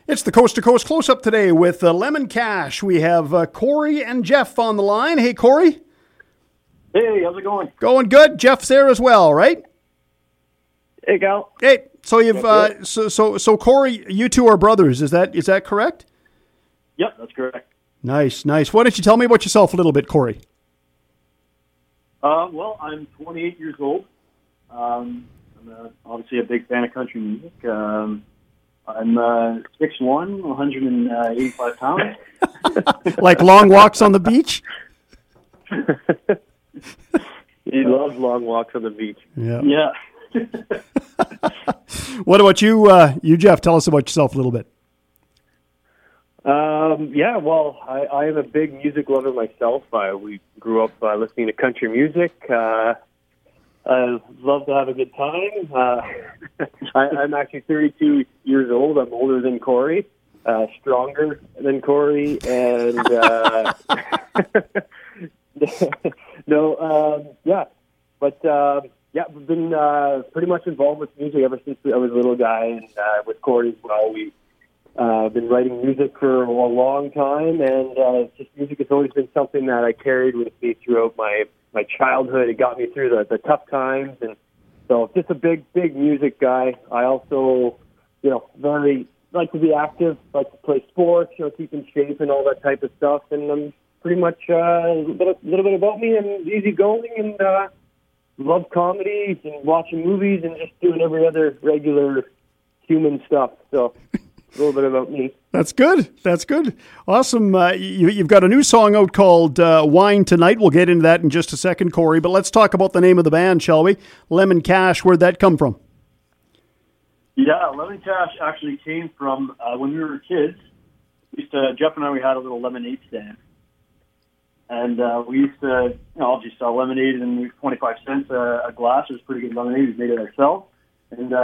It's the Coast to Coast Close-Up today with Lemon Cash. We have Corey and Jeff on the line. Hey, Corey. Hey, how's it going? Going good. Jeff's there as well, right? Hey, Gal. Hey, so you've so Corey, you two are brothers. Is that correct? Yep, that's correct. Nice. Why don't you tell me about yourself a little bit, Corey? Well, I'm 28 years old. I'm obviously a big fan of country music. I'm 6'1", 185 pounds. Like long walks on the beach? He loves long walks on the beach. Yeah. What about you, Jeff? Tell us about yourself a little bit. Well, I am a big music lover myself. We grew up listening to country music. I love to have a good time. I'm actually 32 years old. I'm older than Corey, stronger than Corey, and I've been pretty much involved with music ever since I was a little guy, and with Corey as well. We've been writing music for a long time, and just music has always been something that I carried with me throughout my childhood. It got me through the tough times, and so just a big music guy. I also, very like to be active, like to play sports, keep in shape and all that type of stuff. And I'm pretty much a little bit about me. I'm easygoing and love comedy and watching movies and just doing every other regular human stuff. So a little bit about me. That's good. Awesome. You've got a new song out called Wine Tonight. We'll get into that in just a second, Corey. But let's talk about the name of the band, shall we? Lemon Cash. Where'd that come from? Yeah, Lemon Cash actually came from when we were kids. Jeff and I, we had a little lemonade stand. And we used to, just sell lemonade and 25 cents a glass. It was pretty good lemonade. We made it ourselves. And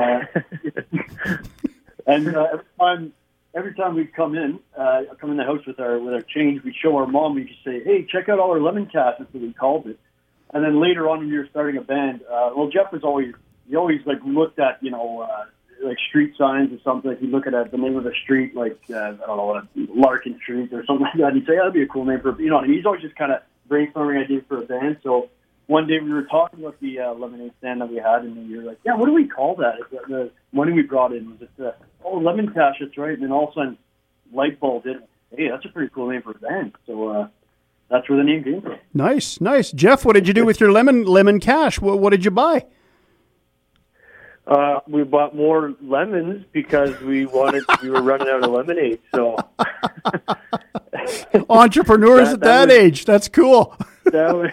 every time we'd come in the house with our change, we'd show our mom. We'd just say, "Hey, check out all our Lemon Cash." That's what we called it. And then later on, when we were starting a band, Jeff was always like looked at like street signs or something. Like he'd look at the name of a street, like I don't know, Larkin Street or something like that. And he'd say, "That'd be a cool name for He's always just kind of brainstorming ideas for a band. So one day we were talking about the lemonade stand that we had, and we were like, "Yeah, what do we call that?" The money we brought in was just Lemon Cash. That's right. And then all of a sudden, light bulb did. Hey, that's a pretty cool name for a band. So that's where the name came from. Nice. Jeff, what did you do with your lemon cash? What did you buy? We bought more lemons because we were running out of lemonade. So entrepreneurs at that age. That's cool. It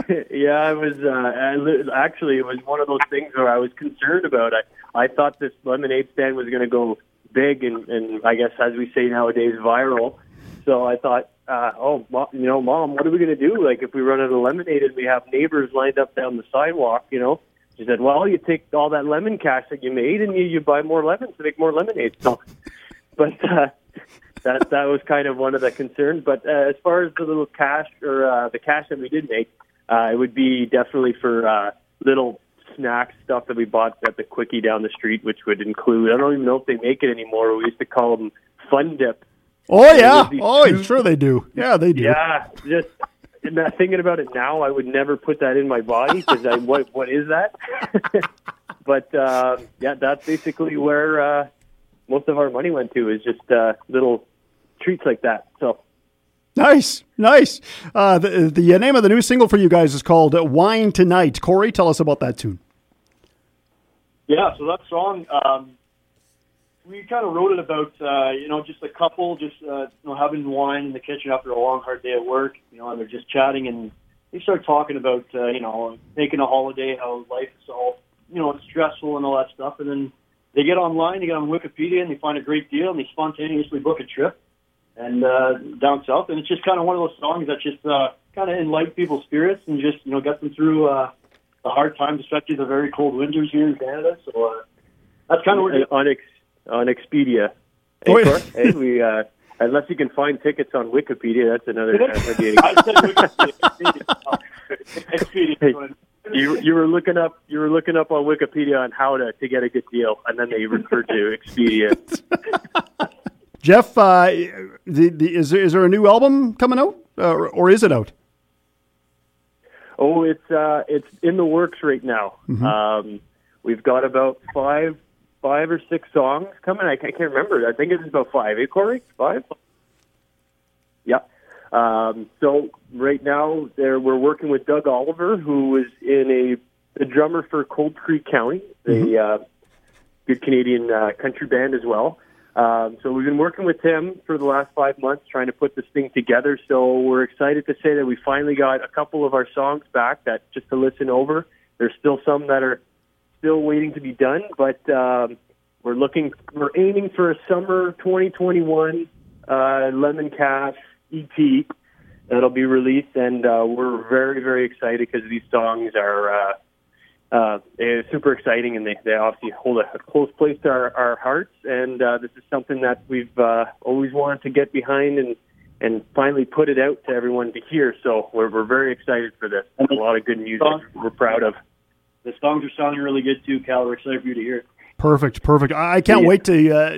was one of those things where I was concerned about. I thought this lemonade stand was going to go big and I guess, as we say nowadays, viral. So I thought, Mom, what are we going to do? Like if we run out of lemonade and we have neighbors lined up down the sidewalk, She said, "Well, you take all that lemon cash that you made and you buy more lemons to make more lemonade." So, but that was kind of one of the concerns. But as far as the little cash or the cash that we did make, it would be definitely for little snack stuff that we bought at the Quickie down the street, which would include, I don't even know if they make it anymore. We used to call them Fun Dip. Oh, yeah. Sure they do. Yeah, they do. Yeah, just thinking about it now, I would never put that in my body because what is that? But, that's basically where most of our money went to is just little treats like that. So Nice. The name of the new single for you guys is called Wine Tonight. Corey, tell us about that tune. Yeah, so that song, we kind of wrote it about, just a couple having wine in the kitchen after a long, hard day at work, and they're just chatting, and they start talking about, taking a holiday, how life is all, it's stressful and all that stuff, and then they get online, they get on Wikipedia, and they find a great deal, and they spontaneously book a trip and down south, and it's just kind of one of those songs that just kind of enlighten people's spirits and just, get them through the hard times, especially the very cold winters here in Canada, so that's kind of where on Expedia. Hey, we unless you can find tickets on Wikipedia, that's another. Expedia. You were looking up on Wikipedia on how to get a good deal, and then they referred to Expedia. Jeff, is there a new album coming out, or is it out? Oh, it's in the works right now. Mm-hmm. We've got about five or six songs coming. I can't remember. I think it's about 5. Corey? 5? Yeah. So right now we're working with Doug Oliver, who is the drummer for Cold Creek County, a good Canadian country band as well. So we've been working with him for the last 5 months trying to put this thing together. So we're excited to say that we finally got a couple of our songs back that just to listen over. There's still some that are still waiting to be done, but we're aiming for a summer 2021 Lemon Cash EP that'll be released, and we're very, very excited because these songs are super exciting, and they obviously hold a close place to our hearts. And this is something that we've always wanted to get behind and finally put it out to everyone to hear. So we're very excited for this. A lot of good music we're proud of. The songs are sounding really good too, Cal. We're excited for you to hear it. Perfect. I can't wait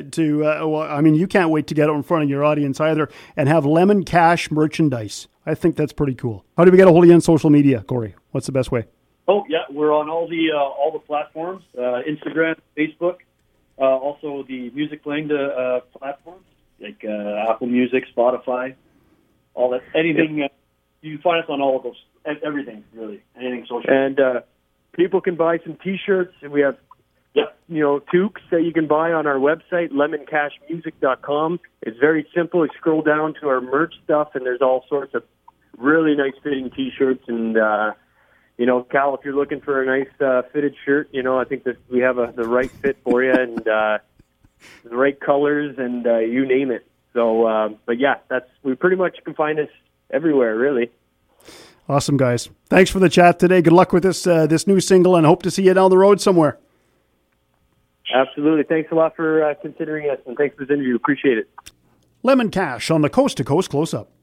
you can't wait to get out in front of your audience either and have Lemon Cash merchandise. I think that's pretty cool. How do we get a hold of you on social media, Corey? What's the best way? Oh, yeah, we're on all the platforms, Instagram, Facebook, also the music playing platforms like Apple Music, Spotify, all that. Anything, you can find us on all of those, everything, really, anything social. And people can buy some T-shirts, and we have toques that you can buy on our website, lemoncashmusic.com. It's very simple. You scroll down to our merch stuff, and there's all sorts of really nice fitting T-shirts. And, Cal, if you're looking for a nice fitted shirt, I think that we have the right fit for you and the right colors and you name it. So, but yeah, we pretty much can find us everywhere, really. Awesome, guys. Thanks for the chat today. Good luck with this new single, and hope to see you down the road somewhere. Absolutely. Thanks a lot for considering us, and thanks for this interview. Appreciate it. Lemon Cash on the Coast to Coast Close-Up.